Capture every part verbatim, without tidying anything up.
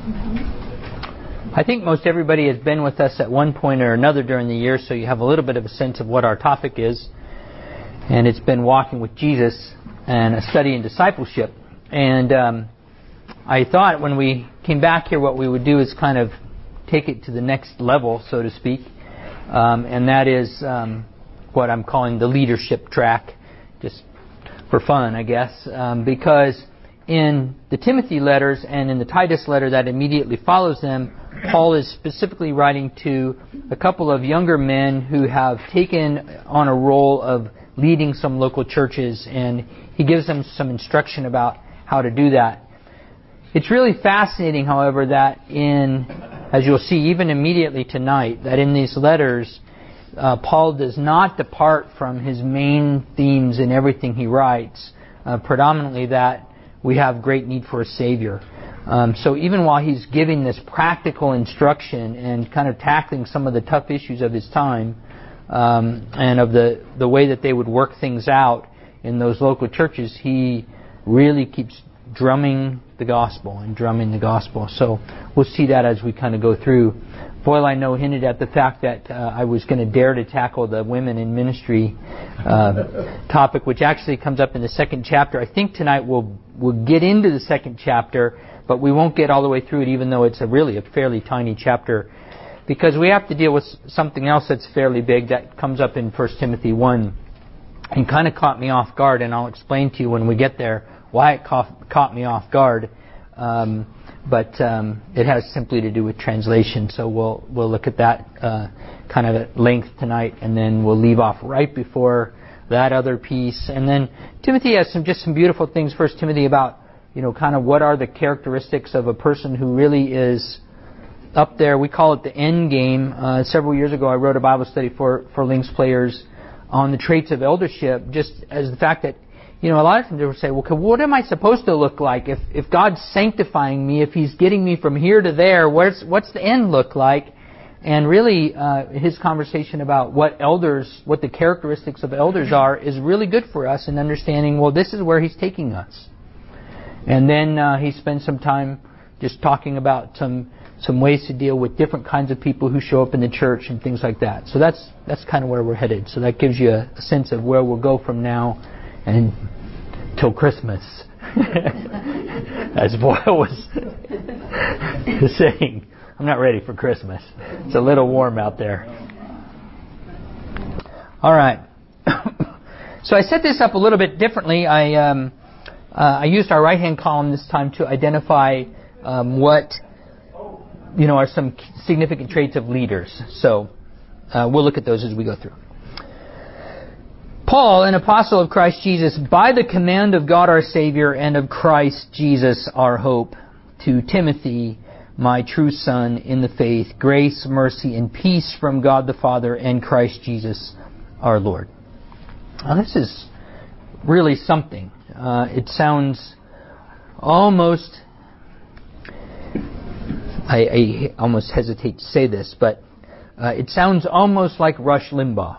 I think most everybody has been with us at one point or another during the year, so you have a little bit of a sense of what our topic is. And it's been walking with Jesus and a study in discipleship. And um, I thought when we came back here, what we would do is kind of take it to the next level, so to speak. Um, and that is um, what I'm calling the leadership track, just for fun, I guess. Um, because in the Timothy letters and in the Titus letter that immediately follows them, Paul is specifically writing to a couple of younger men who have taken on a role of leading some local churches, and he gives them some instruction about how to do that. It's really fascinating, however, that in, as you'll see even immediately tonight, that in these letters, uh, Paul does not depart from his main themes in everything he writes, uh, predominantly that we have great need for a Savior. Um, so even while he's giving this practical instruction and kind of tackling some of the tough issues of his time um, and of the, the way that they would work things out in those local churches, he really keeps drumming the gospel and drumming the gospel. So we'll see that as we kind of go through. Boyle, I know, hinted at the fact that uh, I was going to dare to tackle the women in ministry uh, topic, which actually comes up in the second chapter. I think tonight we'll we'll get into the second chapter, but we won't get all the way through it, even though it's a really a fairly tiny chapter, because we have to deal with something else that's fairly big that comes up in First Timothy one and kind of caught me off guard, and I'll explain to you when we get there why it caught, caught me off guard. Um, but um, it has simply to do with translation, so we'll we'll look at that uh, kind of at length tonight, and then we'll leave off right before that other piece. And then Timothy has some just some beautiful things. First Timothy about, you know, kind of what are the characteristics of a person who really is up there. We call it the end game. Uh, several years ago, I wrote a Bible study for for Lynx players on the traits of eldership, just as the fact that, you know, a lot of times they would say, well, what am I supposed to look like? If if God's sanctifying me, if He's getting me from here to there, what's, what's the end look like? And really, uh, his conversation about what elders, what the characteristics of elders are, is really good for us in understanding, well, this is where He's taking us. And then uh, he spends some time just talking about some some ways to deal with different kinds of people who show up in the church and things like that. So that's that's kind of where we're headed. So that gives you a, a sense of where we'll go from now and till Christmas, as Boyle was saying. I'm not ready for Christmas. It's a little warm out there. All right. So I set this up a little bit differently. I um, uh, I used our right-hand column this time to identify um, what, you know, are some significant traits of leaders. So uh, we'll look at those as we go through. Paul, an apostle of Christ Jesus, by the command of God our Savior and of Christ Jesus our hope, to Timothy, my true son in the faith, grace, mercy, and peace from God the Father and Christ Jesus our Lord. Now this is really something. Uh, it sounds almost, I, I almost hesitate to say this, but uh, it sounds almost like Rush Limbaugh.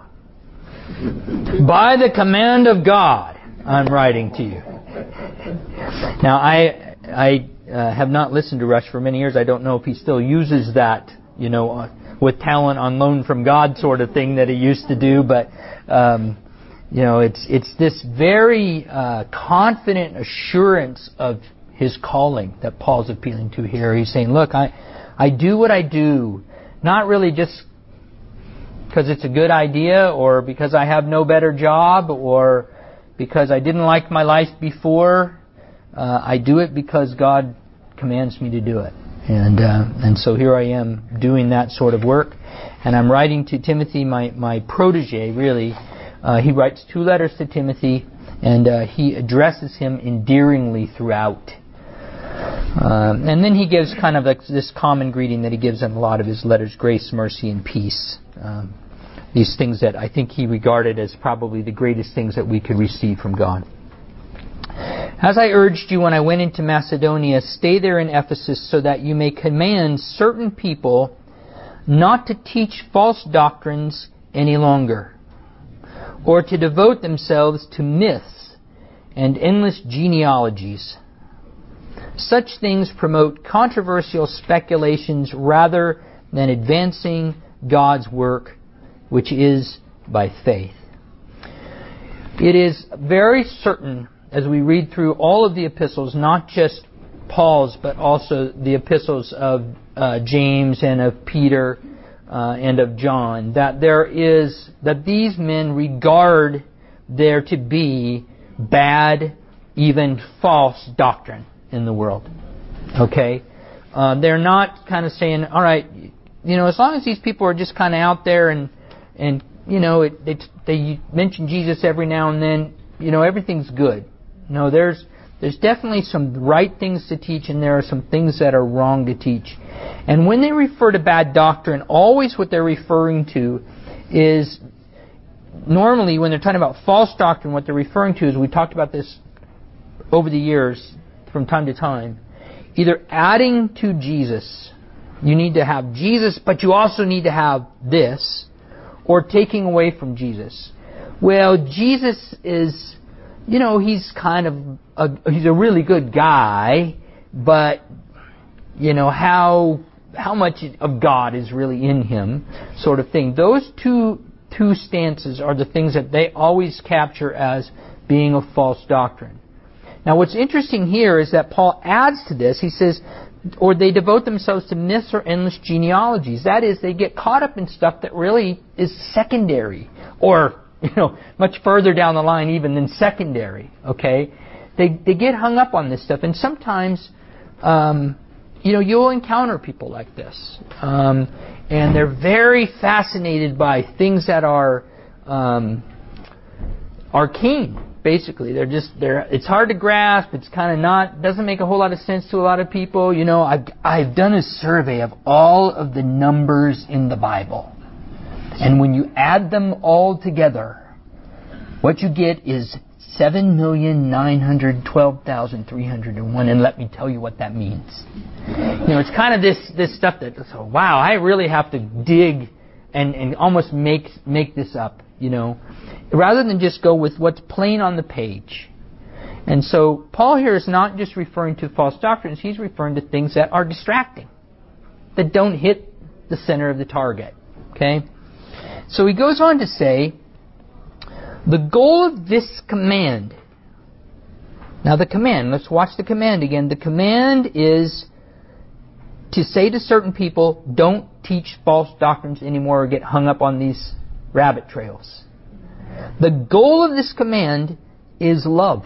By the command of God, I'm writing to you. Now, I I uh, have not listened to Rush for many years. I don't know if he still uses that, you know, uh, with talent on loan from God sort of thing that he used to do. But, um, you know, it's it's this very uh, confident assurance of his calling that Paul's appealing to here. He's saying, look, I, I do what I do, not really just because it's a good idea, or because I have no better job, or because I didn't like my life before. Uh, I do it because God commands me to do it. And uh, and so here I am doing that sort of work. And I'm writing to Timothy, my, my protege, really. Uh, he writes two letters to Timothy, and uh, he addresses him endearingly throughout. Um, and then he gives kind of like this common greeting that he gives in a lot of his letters: grace, mercy, and peace. Um, these things that I think he regarded as probably the greatest things that we could receive from God. As I urged you when I went into Macedonia, stay there in Ephesus so that you may command certain people not to teach false doctrines any longer, or to devote themselves to myths and endless genealogies, Such things promote controversial speculations rather than advancing God's work, which is by faith. It is very certain, as we read through all of the epistles, not just Paul's, but also the epistles of uh, James and of Peter uh, and of John, that there is, that these men regard there to be bad, even false doctrine in the world. Okay? Uh, they're not kind of saying, all right, you know, as long as these people are just kind of out there and, and you know, it, they, they mention Jesus every now and then, you know, everything's good. No, there's there's definitely some right things to teach, and there are some things that are wrong to teach. And when they refer to bad doctrine, always what they're referring to is, normally when they're talking about false doctrine, what they're referring to is, we talked about this over the years from time to time, either adding to Jesus. You need to have Jesus, but you also need to have this, or taking away from Jesus. Well, Jesus is, you know, he's kind of, a, he's a really good guy, but, you know, how how much of God is really in him, sort of thing. Those two two stances are the things that they always capture as being a false doctrine. Now, what's interesting here is that Paul adds to this. He says, or they devote themselves to myths or endless genealogies. That is, they get caught up in stuff that really is secondary, or, you know, much further down the line even than secondary. Okay, they they get hung up on this stuff, and sometimes, um, you know, you'll encounter people like this, um, and they're very fascinated by things that are um, arcane. Basically, they're just they're. It's hard to grasp. It's kind of not doesn't make a whole lot of sense to a lot of people. You know, I've I've done a survey of all of the numbers in the Bible, and when you add them all together, what you get is seven million nine hundred twelve thousand three hundred and one. And let me tell you what that means. You know, it's kind of this this stuff that oh, wow, I really have to dig and and almost make make this up. You know, rather than just go with what's plain on the page. And so Paul here is not just referring to false doctrines, he's referring to things that are distracting, that don't hit the center of the target. Okay? So he goes on to say, the goal of this command. Now the command, let's watch the command again. The command is to say to certain people, don't teach false doctrines anymore or get hung up on these rabbit trails. The goal of this command is love,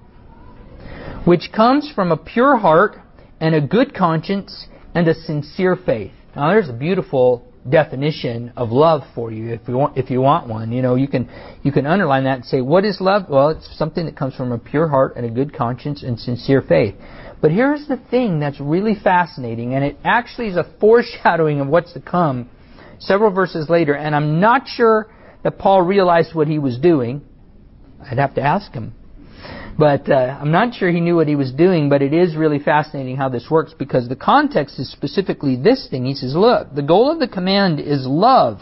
which comes from a pure heart and a good conscience and a sincere faith. Now, there's a beautiful definition of love for you, if you want, if you want one. You know, you can you can underline that and say, what is love? Well, it's something that comes from a pure heart and a good conscience and sincere faith. But here's the thing that's really fascinating, and it actually is a foreshadowing of what's to come several verses later, and I'm not sure that Paul realized what he was doing. I'd have to ask him. But uh, I'm not sure he knew what he was doing, but it is really fascinating how this works, because the context is specifically this thing. He says, look, the goal of the command is love.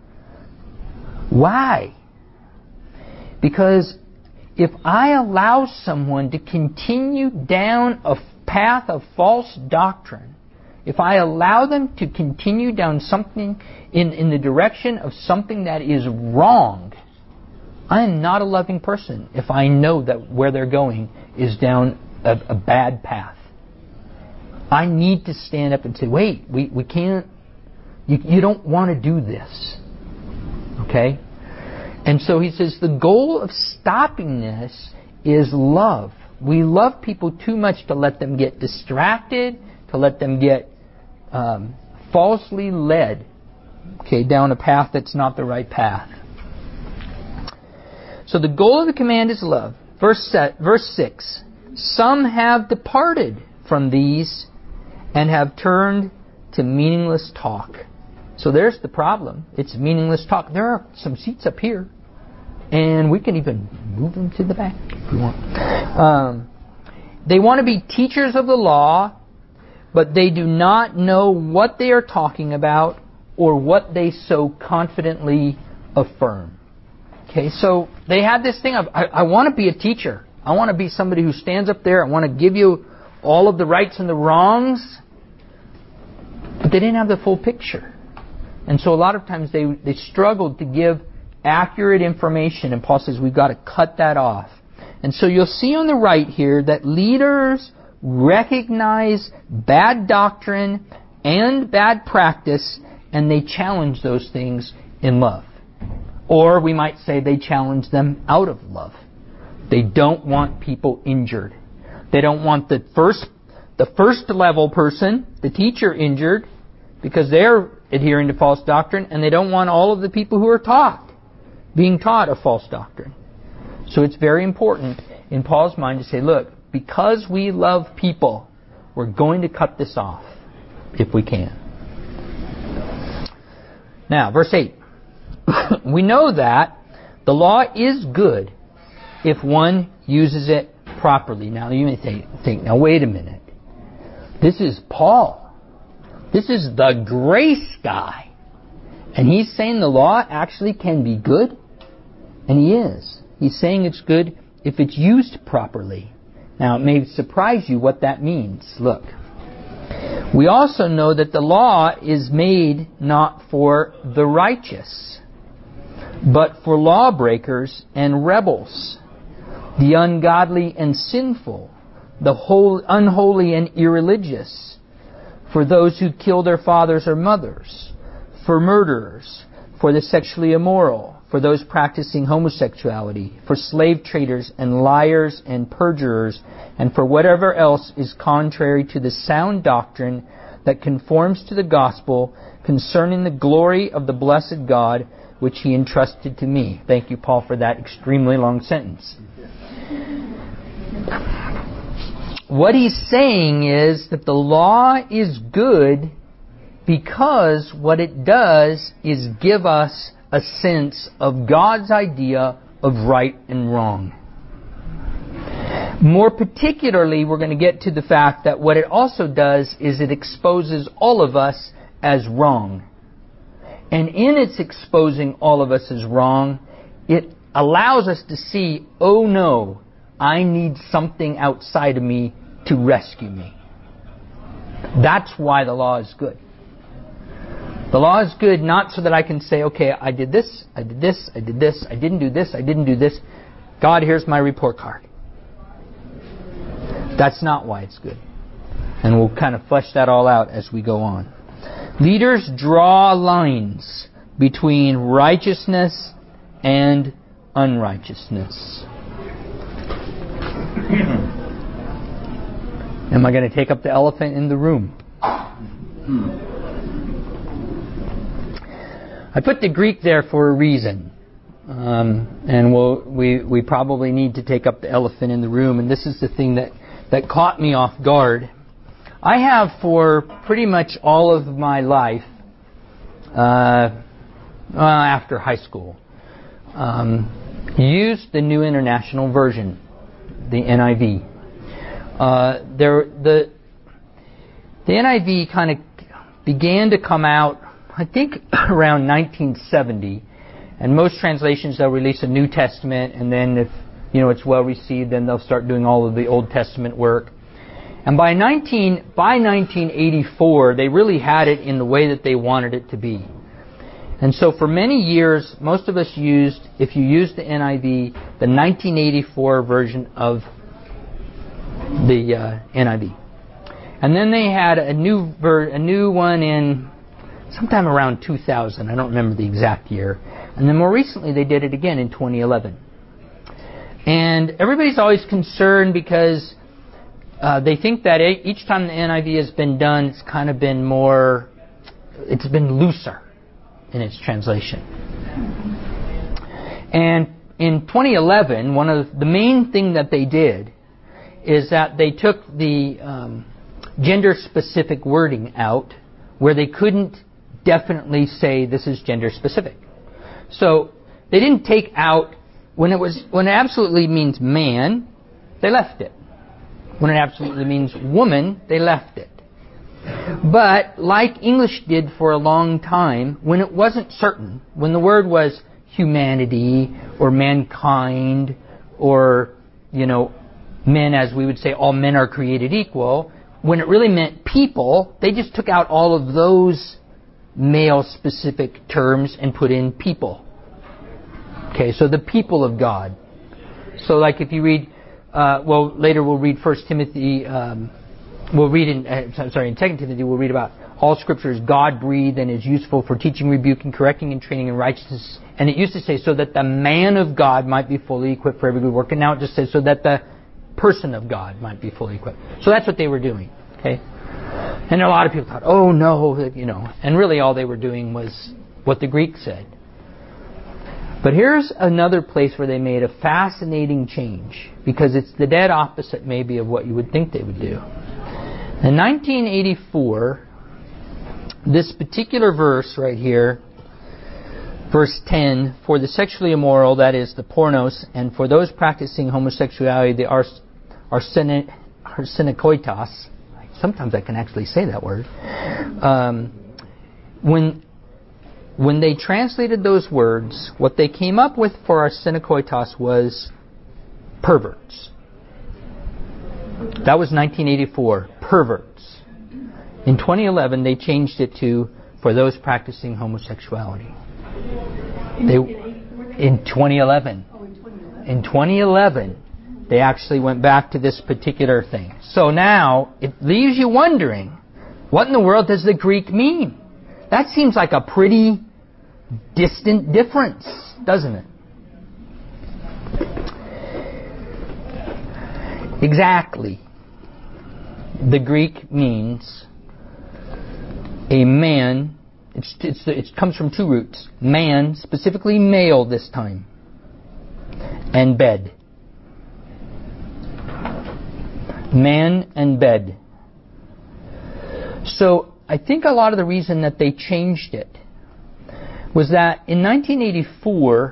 Why? Because if I allow someone to continue down a path of false doctrine, if I allow them to continue down something in, in the direction of something that is wrong, I am not a loving person if I know that where they're going is down a, a bad path. I need to stand up and say, wait, we, we can't, you, you don't want to do this. Okay? And so he says the goal of stopping this is love. We love people too much to let them get distracted, to let them get um, falsely led, okay, down a path that's not the right path. So the goal of the command is love. Verse set, verse six. Some have departed from these and have turned to meaningless talk. So there's the problem. It's meaningless talk. There are some seats up here, and we can even move them to the back if we want. Um, they want to be teachers of the law, but they do not know what they are talking about or what they so confidently affirm. Okay, so they had this thing of, I, I want to be a teacher. I want to be somebody who stands up there. I want to give you all of the rights and the wrongs, but they didn't have the full picture. And so a lot of times they, they struggled to give accurate information, and Paul says we've got to cut that off. And so you'll see on the right here that leaders recognize bad doctrine and bad practice, and they challenge those things in love. Or we might say they challenge them out of love. They don't want people injured. They don't want the first the first level person, the teacher, injured because they're adhering to false doctrine, and they don't want all of the people who are taught, being taught a false doctrine. So it's very important in Paul's mind to say, look, because we love people, we're going to cut this off if we can. Now, verse eight. We know that the law is good if one uses it properly. Now, you may think, think, now wait a minute. This is Paul. This is the grace guy. And he's saying the law actually can be good? And he is. He's saying it's good if it's used properly. Now, it may surprise you what that means. Look. We also know that the law is made not for the righteous, but for lawbreakers and rebels, the ungodly and sinful, the whole, unholy and irreligious, for those who kill their fathers or mothers, for murderers, for the sexually immoral, for those practicing homosexuality, for slave traders and liars and perjurers, and for whatever else is contrary to the sound doctrine that conforms to the gospel concerning the glory of the blessed God, which He entrusted to me. Thank you, Paul, for that extremely long sentence. What he's saying is that the law is good because what it does is give us a sense of God's idea of right and wrong. More particularly, we're going to get to the fact that what it also does is it exposes all of us as wrong. And in its exposing all of us as wrong, it allows us to see, oh no, I need something outside of me to rescue me. That's why the law is good. The law is good not so that I can say, okay, I did this, I did this, I did this, I didn't do this, I didn't do this. God, here's my report card. That's not why it's good. And we'll kind of flesh that all out as we go on. Leaders draw lines between righteousness and unrighteousness. Am I going to take up the elephant in the room? I put the Greek there for a reason. Um, and we'll, we, we probably need to take up the elephant in the room. And this is the thing that, that caught me off guard. I have for pretty much all of my life, uh, well, after high school, um, used the New International Version, the N I V. Uh, there, the the N I V kind of began to come out, I think, around nineteen seventy. And most translations, they'll release a New Testament, and then if you know it's well received, then they'll start doing all of the Old Testament work. And by nineteen by nineteen eighty-four, they really had it in the way that they wanted it to be. And so for many years, most of us used, if you used the N I V, the nineteen eighty-four version of the uh, N I V. And then they had a new ver- a new one in sometime around two thousand. I don't remember the exact year. And then more recently, they did it again in twenty eleven. And everybody's always concerned because uh, they think that each time the N I V has been done, it's kind of been more, it's been looser in its translation. And in twenty eleven, one of the main thing that they did is that they took the um, gender-specific wording out, where they couldn't definitely say this is gender-specific. So they didn't take out when it was when it absolutely means man, they left it. When it absolutely means woman, they left it. But like English did for a long time, when it wasn't certain, when the word was humanity or mankind or, you know, men, as we would say, all men are created equal. When it really meant people, they just took out all of those male-specific terms and put in people. Okay, so the people of God. So like if you read, uh, well, later we'll read First Timothy, um, we'll read in, uh, sorry, in Second Timothy we'll read about all Scripture is God-breathed and is useful for teaching, rebuking, correcting, and training in righteousness. And it used to say, so that the man of God might be fully equipped for every good work. And now it just says, so that the person of God might be fully equipped. So that's what they were doing. Okay? And a lot of people thought, oh no, you know. And really all they were doing was what the Greek said. But here's another place where they made a fascinating change. Because it's the dead opposite maybe of what you would think they would do. In nineteen eighty-four... this particular verse right here, verse ten, for the sexually immoral, that is the pornos, and for those practicing homosexuality, the ars, arsene, arsenokoitos, sometimes I can actually say that word, um, when, when they translated those words, what they came up with for arsenokoitos was perverts. That was nineteen eighty-four, perverts. In twenty eleven, they changed it to for those practicing homosexuality. They, in twenty eleven. In twenty eleven, they actually went back to this particular thing. So now, it leaves you wondering, what in the world does the Greek mean? That seems like a pretty distant difference, doesn't it? Exactly. The Greek means a man, it's, it's, it comes from two roots. Man, specifically male this time, and bed. Man and bed. So I think a lot of the reason that they changed it was that in nineteen eighty-four,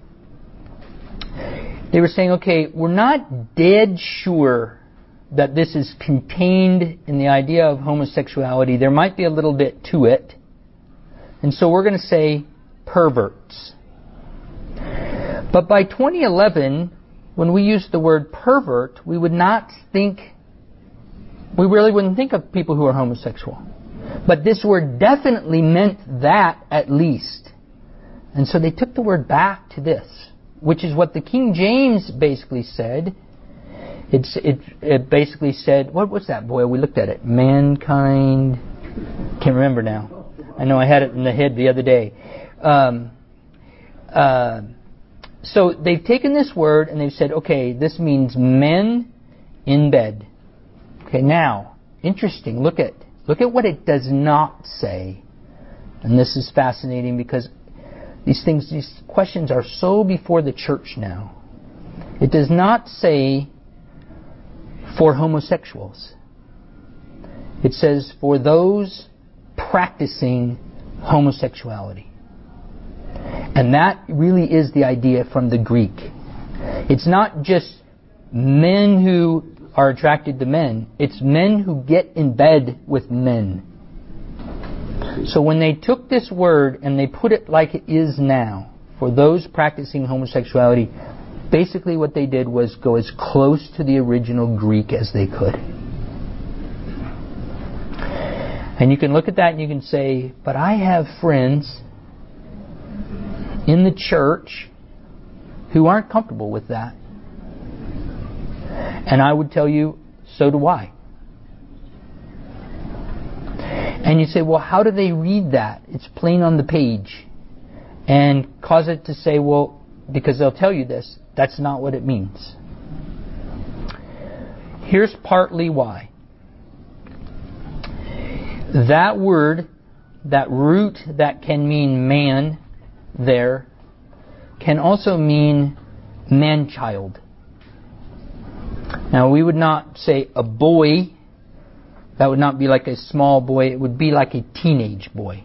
they were saying, okay, we're not dead sure that this is contained in the idea of homosexuality. There might be a little bit to it. And so we're going to say perverts. But by twenty eleven, when we use the word pervert, we would not think, we really wouldn't think of people who are homosexual. But this word definitely meant that at least. And so they took the word back to this, which is what the King James basically said. It's, it, it basically said, what was that, boy? We looked at it. Mankind. Can't remember now. I know I had it in the head the other day. Um, uh, so they've taken this word and they've said, okay, this means men in bed. Okay, now, interesting. Look at look at what it does not say. And this is fascinating because these things, these questions are so before the church now. It does not say for homosexuals. It says for those practicing homosexuality. And that really is the idea from the Greek. It's not just men who are attracted to men. It's men who get in bed with men. So when they took this word and they put it like it is now, for those practicing homosexuality, basically what they did was go as close to the original Greek as they could. And you can look at that and you can say, but I have friends in the church who aren't comfortable with that. And I would tell you, so do I. And you say, well, how do they read that? It's plain on the page. And cause it to say, well, because they'll tell you this, that's not what it means. Here's partly why. That word, that root that can mean man there, can also mean man-child. Now we would not say a boy. That would not be like a small boy. It would be like a teenage boy.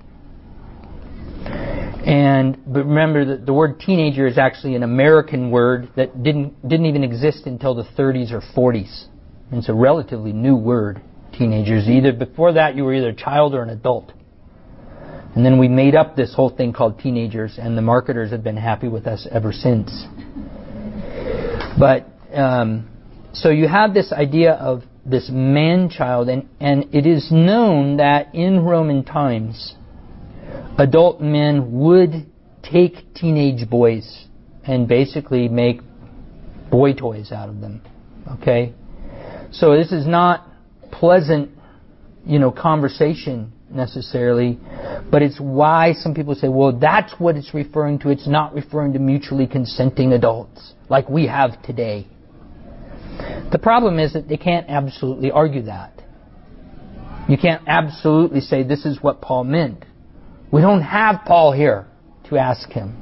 And but remember that the word teenager is actually an American word that didn't didn't even exist until the thirties or forties. And it's a relatively new word, teenagers. Either before that you were either a child or an adult. And then we made up this whole thing called teenagers, and the marketers have been happy with us ever since. But um, so you have this idea of this man-child, and, and it is known that in Roman times, adult men would take teenage boys and basically make boy toys out of them. Okay? So this is not pleasant, you know, conversation necessarily, but it's why some people say, well, that's what it's referring to. It's not referring to mutually consenting adults like we have today. The problem is that they can't absolutely argue that. You can't absolutely say this is what Paul meant. We don't have Paul here to ask him.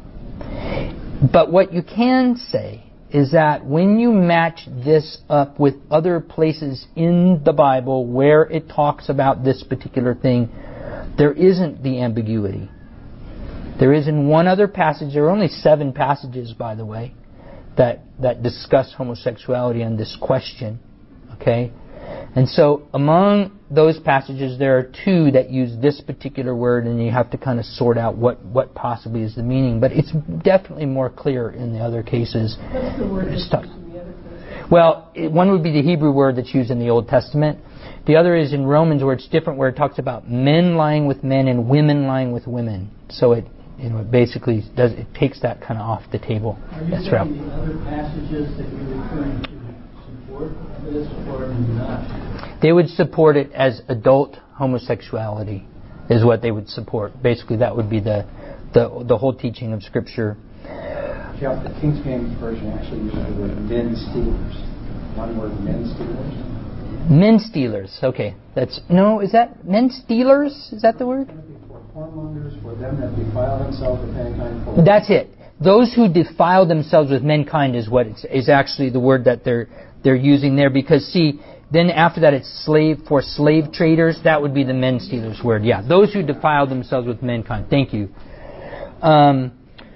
But what you can say is that when you match this up with other places in the Bible where it talks about this particular thing, there isn't the ambiguity. There is in one other passage, there are only seven passages, by the way, that, that discuss homosexuality and this question. Okay? And so among those passages, there are two that use this particular word, and you have to kind of sort out what, what possibly is the meaning. But it's definitely more clear in the other cases. What's the word that's used in the other cases? Well, it, one would be the Hebrew word that's used in the Old Testament. The other is in Romans, where it's different, where it talks about men lying with men and women lying with women. So it, you know, it basically does it takes that kind of off the table. Are you That's saying right. the other passages that you're referring to support this or not? They would support it as adult homosexuality, is what they would support. Basically, that would be the the, the whole teaching of Scripture. Jeff, the King James Version actually uses the word men stealers. One word, men stealers. Men stealers. Okay, that's no. Is that men stealers? Is that the word? For whoremongers, for them that defile themselves with mankind. For That's it. Those who defile themselves with mankind is what it's, is actually the word that they're they're using there. Because see, then after that it's slave for slave traders. That would be the men stealers word. Yeah, those who defile themselves with mankind. Thank you. Um,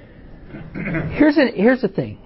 here's a here's the thing.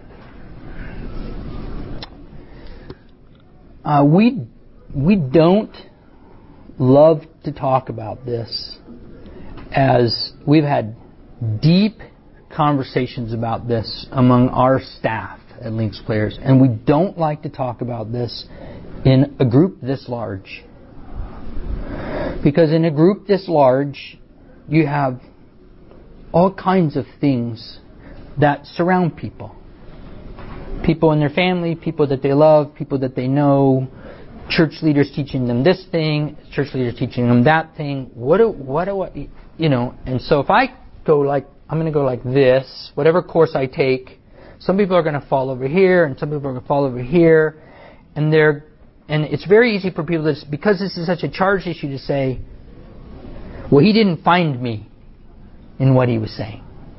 Uh, we we don't love to talk about this, as we've had deep conversations about this among our staff at Links Players, and we don't like to talk about this in a group this large. Because in a group this large, you have all kinds of things that surround people. People in their family, people that they love, people that they know, church leaders teaching them this thing, church leaders teaching them that thing. What do, what do I, you know, and so if I go like, I'm going to go like this, whatever course I take, some people are going to fall over here, and some people are going to fall over here, and they're, and it's very easy for people to, because this is such a charged issue, to say, well, he didn't find me in what he was saying.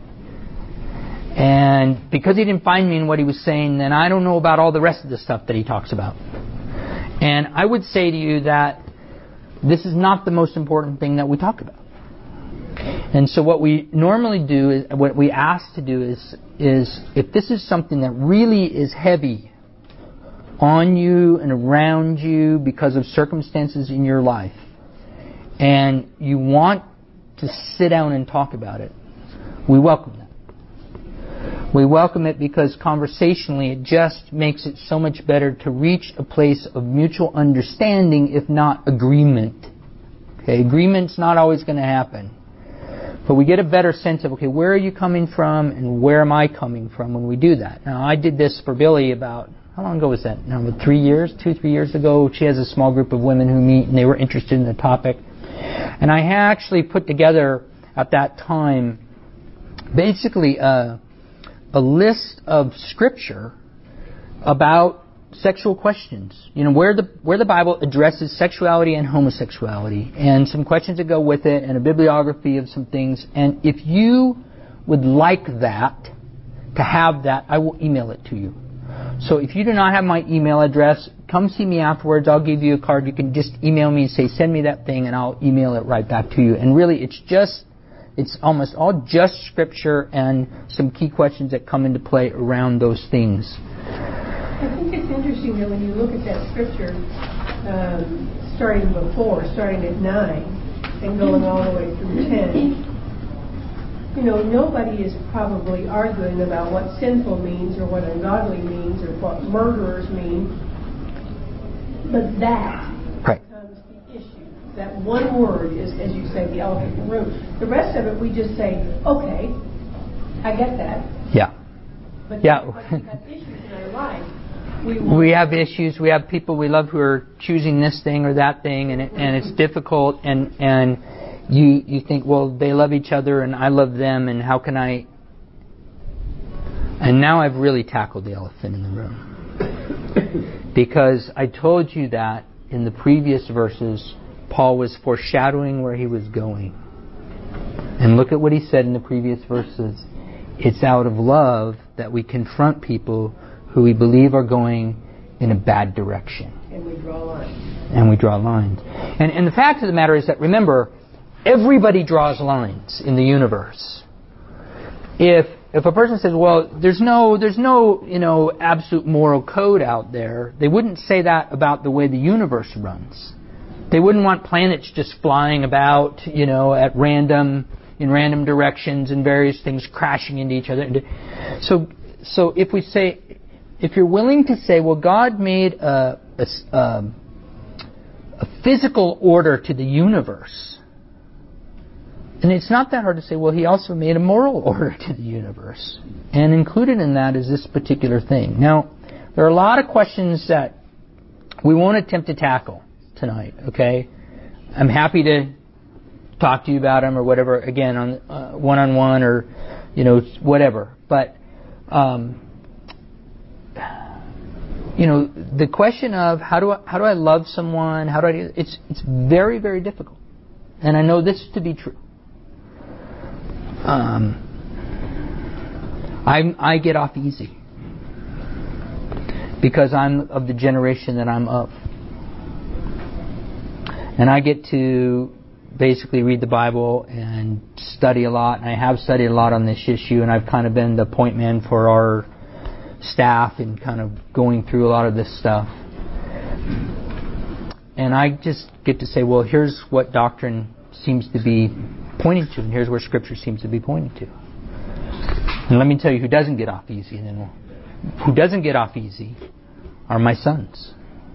And because he didn't find me in what he was saying, then I don't know about all the rest of the stuff that he talks about. And I would say to you that this is not the most important thing that we talk about. And so what we normally do is, what we ask to do is, is if this is something that really is heavy on you and around you because of circumstances in your life, and you want to sit down and talk about it, we welcome that. We welcome it because conversationally it just makes it so much better to reach a place of mutual understanding, if not agreement. Okay, agreement's not always going to happen. But we get a better sense of, okay, where are you coming from and where am I coming from when we do that? Now, I did this for Billy about, how long ago was that? Now, about three years, two, three years ago. She has a small group of women who meet and they were interested in the topic. And I actually put together at that time basically a, a list of scripture about sexual questions. You know, where the where the Bible addresses sexuality and homosexuality, and some questions that go with it, and a bibliography of some things. And if you would like that, to have that, I will email it to you. So if you do not have my email address, come see me afterwards. I'll give you a card. You can just email me and say, send me that thing, and I'll email it right back to you. And really, it's just, it's almost all just scripture and some key questions that come into play around those things. I think it's interesting that when you look at that scripture, um, starting before, starting at nine, and going all the way through ten, you know, nobody is probably arguing about what sinful means or what ungodly means or what murderers mean. But that Right. becomes the issue. That one word is, as you say, the elephant in the room. The rest of it, we just say, okay, I get that. Yeah. But Yeah. we have issues in our life. We, want We have issues. We have people we love who are choosing this thing or that thing, and it, and it's difficult. And and you you think, well, they love each other, and I love them, and how can I? And now I've really tackled the elephant in the room, because I told you that in the previous verses, Paul was foreshadowing where he was going. And look at what he said in the previous verses. It's out of love that we confront people who we believe are going in a bad direction. And we draw lines. And we draw lines. And, and the fact of the matter is that, remember, everybody draws lines in the universe. If if a person says, well, there's no there's no you know absolute moral code out there, they wouldn't say that about the way the universe runs. They wouldn't want planets just flying about, you know, at random in random directions and various things crashing into each other. So so if we say, if you're willing to say, well, God made a, a, um, a physical order to the universe, and it's not that hard to say, well, He also made a moral order to the universe. And included in that is this particular thing. Now, there are a lot of questions that we won't attempt to tackle tonight, okay? I'm happy to talk to you about them or whatever, again, on uh, one-on-one or, you know, whatever. But, um, you know, the question of how do I, how do I love someone? How do I do it's it's very, very difficult. And I know this to be true. Um, I I get off easy because I'm of the generation that I'm of. And I get to basically read the Bible and study a lot. And I have studied a lot on this issue, and I've kind of been the point man for our staff and kind of going through a lot of this stuff. And I just get to say, well, here's what doctrine seems to be pointing to, and here's where Scripture seems to be pointing to. And let me tell you who doesn't get off easy. And then who doesn't get off easy are my sons.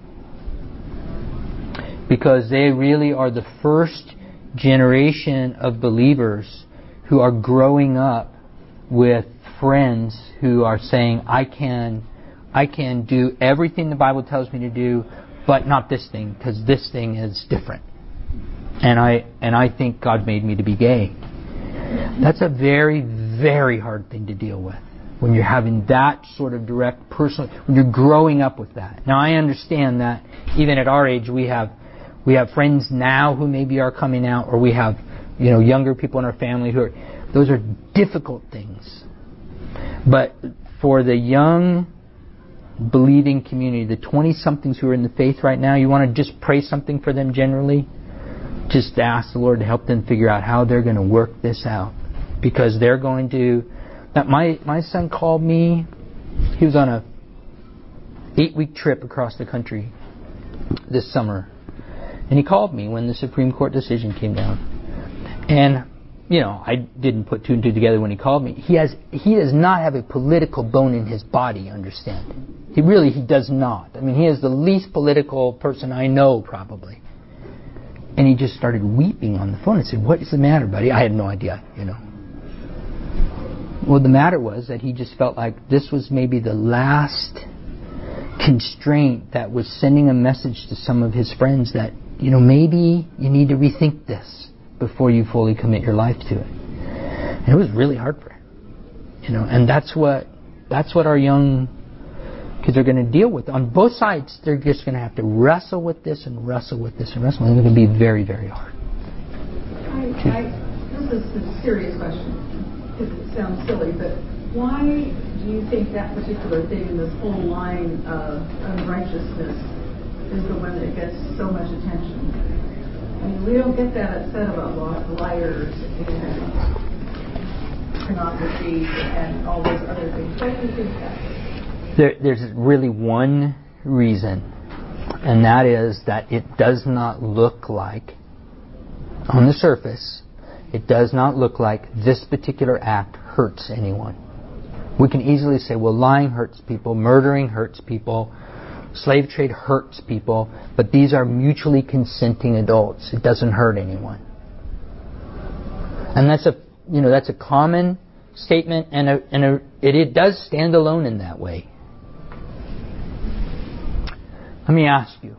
Because they really are the first generation of believers who are growing up with friends who are saying, I can I can do everything the Bible tells me to do, but not this thing, because this thing is different. And I and I think God made me to be gay. That's a very, very hard thing to deal with when you're having that sort of direct personal, when you're growing up with that. Now I understand that even at our age we have we have friends now who maybe are coming out, or we have, you know, younger people in our family who are, those are difficult things. But for the young believing community, the twenty-somethings who are in the faith right now, you want to just pray something for them generally? Just ask the Lord to help them figure out how they're going to work this out. Because they're going to... Now my, my son called me. He was on a eight-week trip across the country this summer. And he called me when the Supreme Court decision came down. And, you know, I didn't put two and two together when he called me. He has he does not have a political bone in his body, understand? He really, he does not. I mean, he is the least political person I know, probably. And he just started weeping on the phone. I said, what is the matter, buddy? I had no idea, you know. Well, the matter was that he just felt like this was maybe the last constraint that was sending a message to some of his friends that, you know, maybe you need to rethink this before you fully commit your life to it. And it was really hard for him. You know, and that's what that's what our young kids are going to deal with. On both sides, they're just going to have to wrestle with this and wrestle with this and wrestle. And it's going to be very, very hard. I, I, this is a serious question, because it sounds silly, but why do you think that particular thing, this whole line of unrighteousness, is the one that gets so much attention? I mean, we don't get that said about liars and pornography and all those other things. Why do you think that is? There, there's really one reason, and that is that it does not look like, on the surface, it does not look like this particular act hurts anyone. We can easily say, well, lying hurts people, murdering hurts people, Slave trade hurts people, but these are mutually consenting adults. It doesn't hurt anyone. And that's a, you know, that's a common statement, and, a, and a, it, it does stand alone in that way. Let me ask you.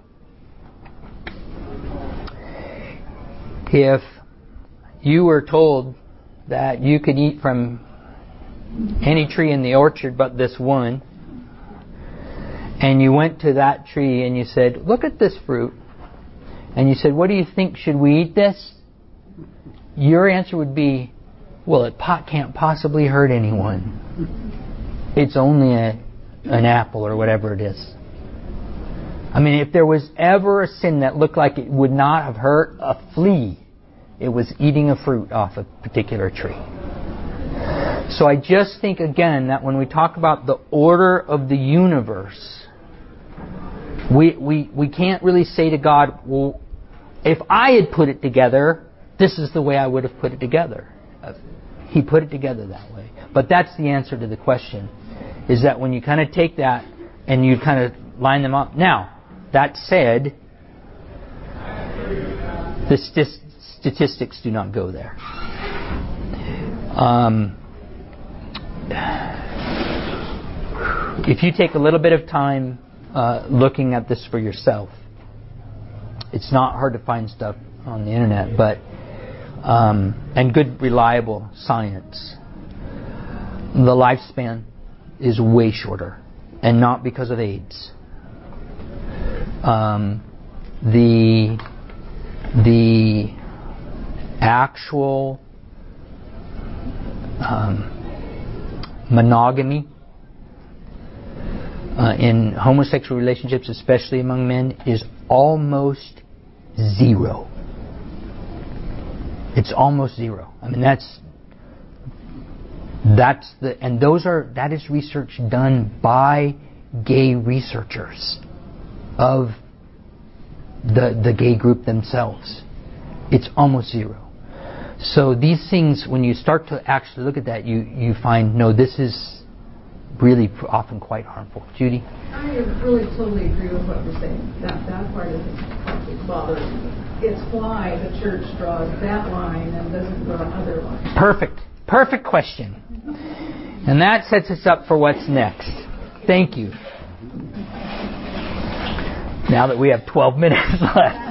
If you were told that you could eat from any tree in the orchard but this one, and you went to that tree and you said, look at this fruit, and you said, what do you think, should we eat this? Your answer would be, well, it pot can't possibly hurt anyone. It's only a, an apple or whatever it is. I mean, if there was ever a sin that looked like it would not have hurt a flea, it was eating a fruit off a particular tree. So I just think, again, that when we talk about the order of the universe, we, we, we can't really say to God, well, if I had put it together, this is the way I would have put it together. He put it together that way. But that's the answer to the question, is that when you kind of take that and you kind of line them up. Now, that said, the st- statistics do not go there. Um, if you take a little bit of time uh, looking at this for yourself, it's not hard to find stuff on the internet, but um, and good, reliable science. The lifespan is way shorter, and not because of AIDS. Um, the the actual um, monogamy uh, in homosexual relationships, especially among men, is almost zero. It's almost zero. I mean, that's that's the and those are that is research done by gay researchers of the the gay group themselves. It's almost zero. So these things, when you start to actually look at that, you you find no, this is really often quite harmful. Judy? I really totally agree with what you're saying. That that part is bothering me. It's why the church draws that line and doesn't draw other lines. Perfect. Perfect question. And that sets us up for what's next. Thank you. Now that we have twelve minutes left.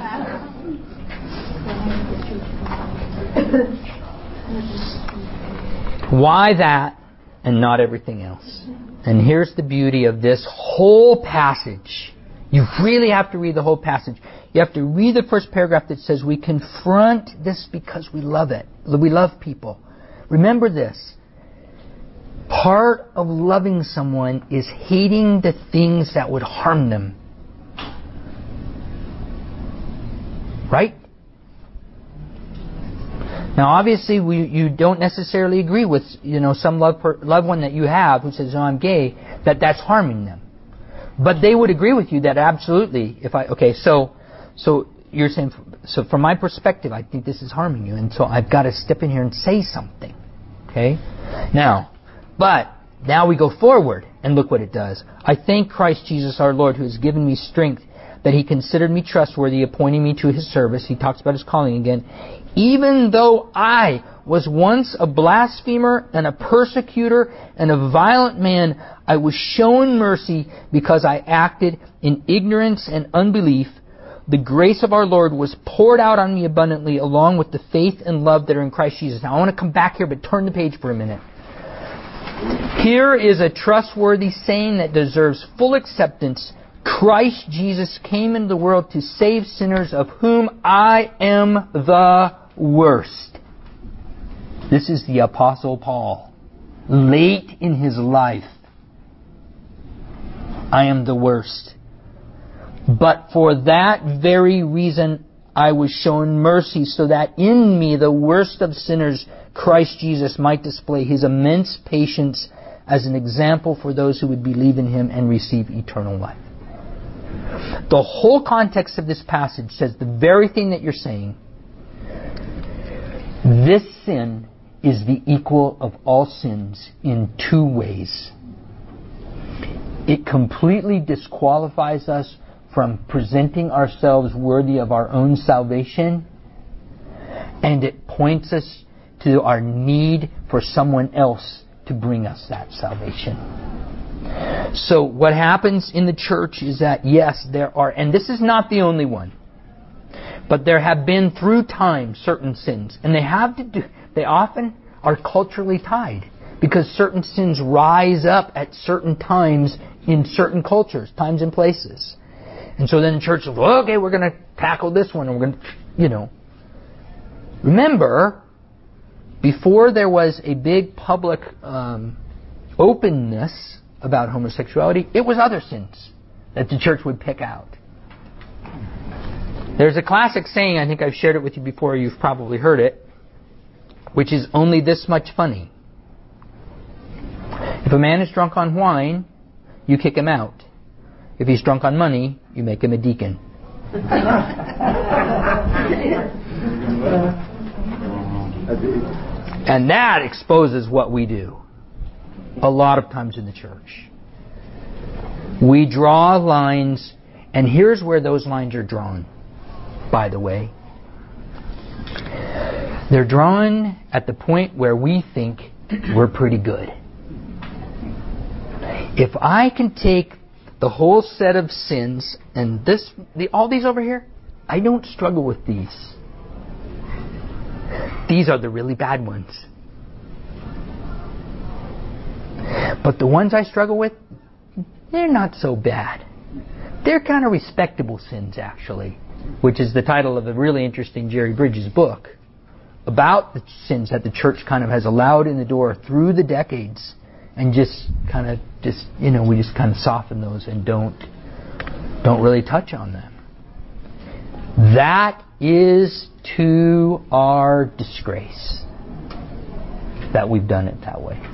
Why that and not everything else? And here's the beauty of this whole passage. You really have to read the whole passage. You have to read the first paragraph that says we confront this because we love it. We love people. Remember this. Part of loving someone is hating the things that would harm them. Right? Now, obviously, we, you don't necessarily agree with, you know, some loved, per, loved one that you have who says, "Oh, I'm gay," that that's harming them. But they would agree with you that absolutely, if I okay, so so you're saying, so from my perspective, I think this is harming you, and so I've got to step in here and say something. Okay, now, but now we go forward and look what it does. I thank Christ Jesus our Lord, who has given me strength, that He considered me trustworthy, appointing me to His service. He talks about His calling again. Even though I was once a blasphemer and a persecutor and a violent man, I was shown mercy because I acted in ignorance and unbelief. The grace of our Lord was poured out on me abundantly, along with the faith and love that are in Christ Jesus. Now I want to come back here, but turn the page for a minute. Here is a trustworthy saying that deserves full acceptance. Christ Jesus came into the world to save sinners, of whom I am the worst. This is the Apostle Paul, late in his life. I am the worst. But for that very reason I was shown mercy, so that in me, the worst of sinners, Christ Jesus might display His immense patience as an example for those who would believe in Him and receive eternal life. The whole context of this passage says the very thing that you're saying. This sin is the equal of all sins in two ways. It completely disqualifies us from presenting ourselves worthy of our own salvation, and it points us to our need for someone else to bring us that salvation. So what happens in the church is that, yes, there are, and this is not the only one, but there have been through time certain sins, and they have to do, they often are culturally tied, because certain sins rise up at certain times in certain cultures, times and places. And so then the church says, well, okay, we're going to tackle this one, and we're going to, you know. Remember, before there was a big public um, openness about homosexuality, it was other sins that the church would pick out. There's a classic saying, I think I've shared it with you before, you've probably heard it, which is only this much funny. If a man is drunk on wine, you kick him out. If he's drunk on money, you make him a deacon. And that exposes what we do a lot of times in the church. We draw lines, and here's where those lines are drawn, by the way. They're drawn at the point where we think we're pretty good. If I can take the whole set of sins, and this, the, all these over here, I don't struggle with these. These are the really bad ones. But the ones I struggle with, they're not so bad. They're kind of respectable sins, actually, which is the title of a really interesting Jerry Bridges book about the sins that the church kind of has allowed in the door through the decades, and just kind of just you know we just kind of soften those and don't don't really touch on them. That is to our disgrace that we've done it that way.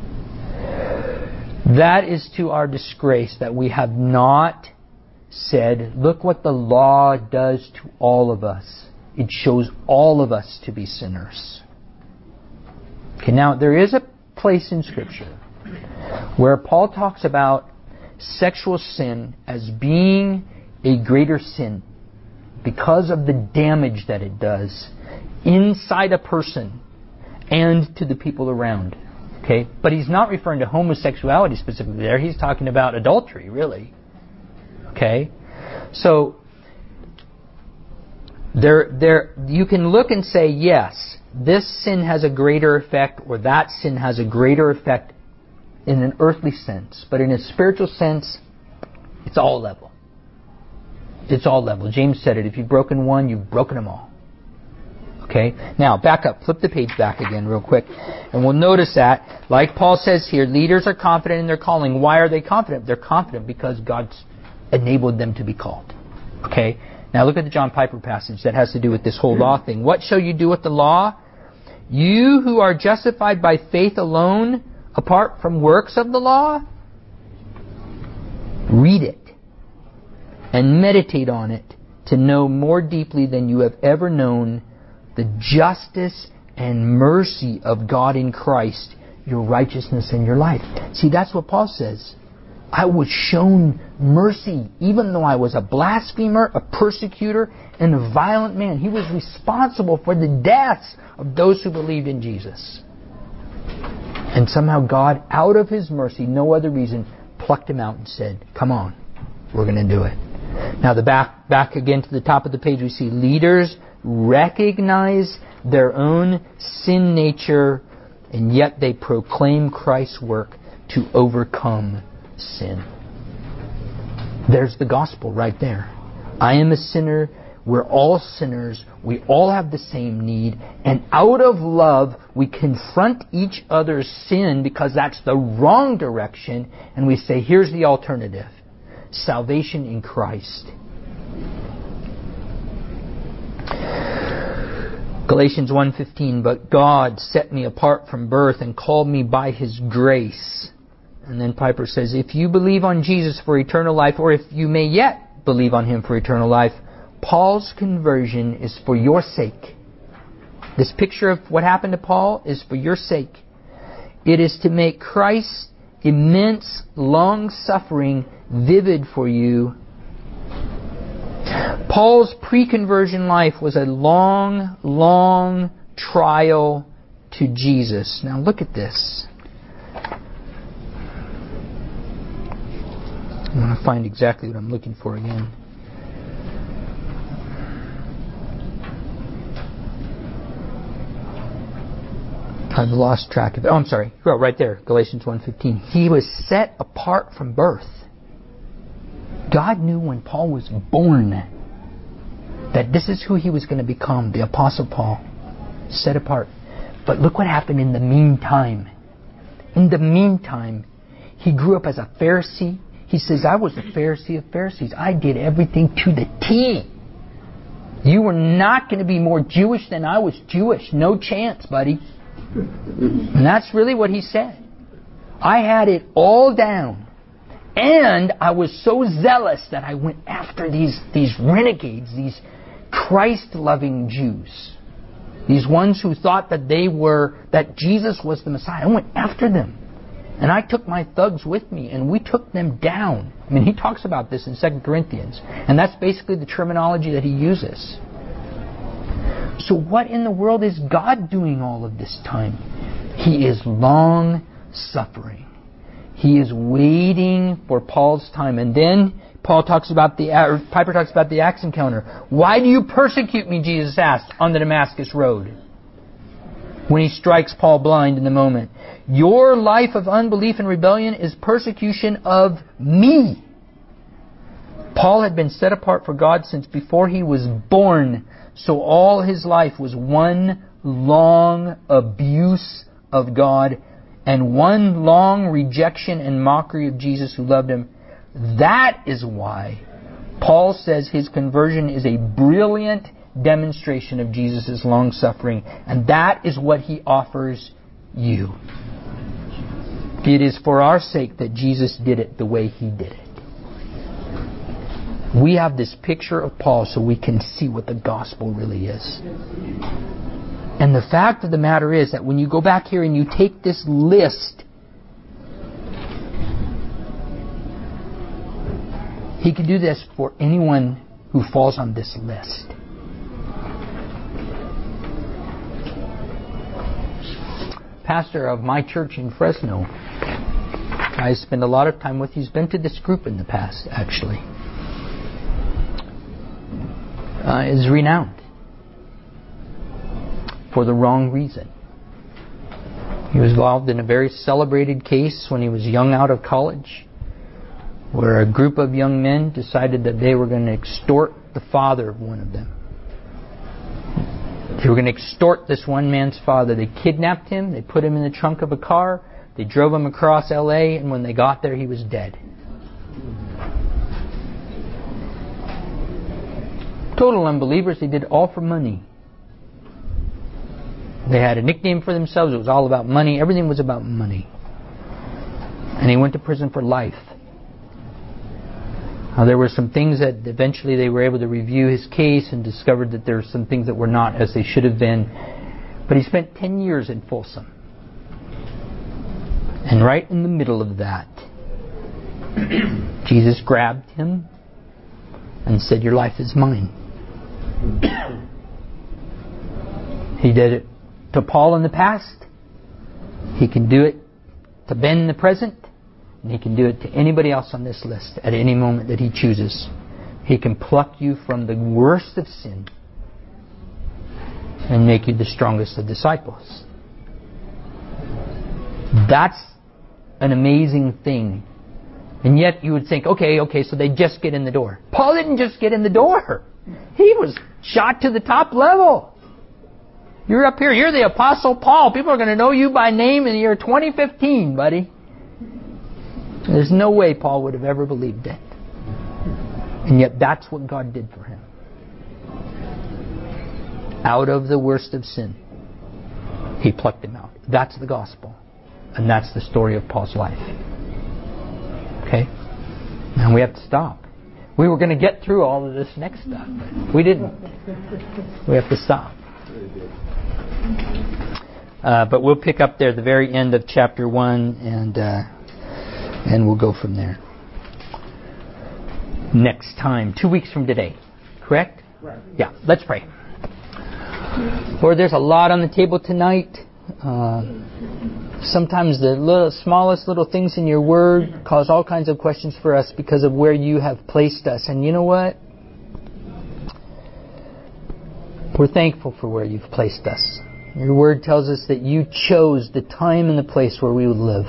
That is to our disgrace that we have not said, look what the law does to all of us. It shows all of us to be sinners. Okay, now there is a place in Scripture where Paul talks about sexual sin as being a greater sin because of the damage that it does inside a person and to the people around. Okay, but he's not referring to homosexuality specifically there. He's talking about adultery, really. Okay, so there, there, you can look and say, yes, this sin has a greater effect, or that sin has a greater effect in an earthly sense, but in a spiritual sense, it's all level. It's all level. James said it. If you've broken one, you've broken them all. Okay? Now, back up. Flip the page back again real quick. And we'll notice that, like Paul says here, leaders are confident in their calling. Why are they confident? They're confident because God's enabled them to be called. Okay? Now look at the John Piper passage that has to do with this whole law thing. What shall you do with the law? You who are justified by faith alone, apart from works of the law? Read it and meditate on it to know more deeply than you have ever known the justice and mercy of God in Christ, your righteousness and your life. See, that's what Paul says. I was shown mercy even though I was a blasphemer, a persecutor, and a violent man. He was responsible for the deaths of those who believed in Jesus. And somehow God, out of His mercy, no other reason, plucked him out and said, come on, we're going to do it. Now the back, back again to the top of the page, we see leaders recognize their own sin nature, and yet they proclaim Christ's work to overcome sin. There's the gospel right there. I am a sinner. We're all sinners. We all have the same need. And out of love, we confront each other's sin because that's the wrong direction. And we say, here's the alternative. Salvation in Christ. Galatians one fifteen, but God set me apart from birth and called me by His grace. And then Piper says, if you believe on Jesus for eternal life, or if you may yet believe on Him for eternal life, Paul's conversion is for your sake. This picture of what happened to Paul is for your sake. It is to make Christ immense long-suffering vivid for you. Paul's pre-conversion life was a long, long trial to Jesus. Now look at this. I want to find exactly what I'm looking for again. I've lost track of it. Oh, I'm sorry. Oh, right there, Galatians one fifteen. He was set apart from birth. God knew when Paul was born that this is who he was going to become, the Apostle Paul, set apart. But look what happened in the meantime. In the meantime, he grew up as a Pharisee. He says, I was a Pharisee of Pharisees. I did everything to the T. You were not going to be more Jewish than I was Jewish. No chance, buddy. And that's really what he said. I had it all down. And I was so zealous that I went after these, these renegades, these Christ-loving Jews. These ones who thought that they were, that Jesus was the Messiah. I went after them. And I took my thugs with me, and we took them down. I mean, he talks about this in Second Corinthians. And that's basically the terminology that he uses. So what in the world is God doing all of this time? He is long-suffering. He is waiting for Paul's time. And then Paul talks about the, or Piper talks about the axe encounter. Why do you persecute me, Jesus asked, on the Damascus road? When he strikes Paul blind in the moment. Your life of unbelief and rebellion is persecution of me. Paul had been set apart for God since before he was born. So all his life was one long abuse of God and one long rejection and mockery of Jesus who loved him. That is why Paul says his conversion is a brilliant demonstration of Jesus' long suffering. And that is what he offers you. It is for our sake that Jesus did it the way he did it. We have this picture of Paul so we can see what the gospel really is. And the fact of the matter is that when you go back here and you take this list, he can do this for anyone who falls on this list. Pastor of my church in Fresno, I spend a lot of time with. He's been to this group in the past, actually. Uh, is renowned for the wrong reason. He was involved in a very celebrated case when he was young out of college, where a group of young men decided that they were going to extort the father of one of them. They were going to extort this one man's father. They kidnapped him, they put him in the trunk of a car, they drove him across L A, and when they got there he was dead. Total unbelievers. They did all for money. They had a nickname for themselves. It was all about money. Everything was about money. And he went to prison for life. Now, there were some things that eventually they were able to review his case and discovered that there were some things that were not as they should have been. But he spent ten years in Folsom. And right in the middle of that, Jesus grabbed him and said, your life is mine. He did it to Paul in the past. He can do it to Ben in the present. And he can do it to anybody else on this list at any moment that he chooses. He can pluck you from the worst of sin and make you the strongest of disciples. That's an amazing thing. And yet you would think, okay, okay, so they just get in the door. Paul didn't just get in the door. He was shot to the top level. You're up here. You're the Apostle Paul. People are going to know you by name in the year twenty fifteen, buddy. There's no way Paul would have ever believed it. And yet that's what God did for him. Out of the worst of sin, He plucked him out. That's the gospel. And that's the story of Paul's life. Okay? Now we have to stop. We were going to get through all of this next stuff, but we didn't. We have to stop. Uh, but we'll pick up there at the very end of chapter one, and uh, And we'll go from there. Next time, two weeks from today. Correct? Right. Yeah, let's pray. Lord, there's a lot on the table tonight. Uh, sometimes the little, smallest little things in your word cause all kinds of questions for us because of where you have placed us. And you know what? We're thankful for where you've placed us. Your word tells us that you chose the time and the place where we would live.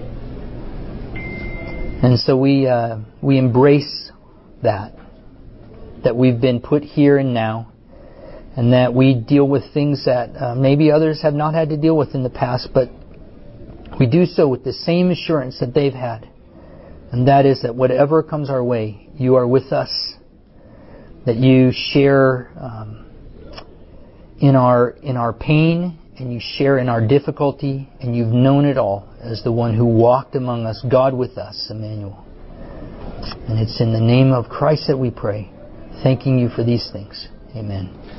And so we uh, we embrace that. That we've been put here and now. And that we deal with things that uh, maybe others have not had to deal with in the past. But we do so with the same assurance that they've had. And that is that whatever comes our way, you are with us. That you share um, in our in our pain, and you share in our difficulty, and you've known it all as the one who walked among us, God with us, Emmanuel. And it's in the name of Christ that we pray, thanking you for these things. Amen.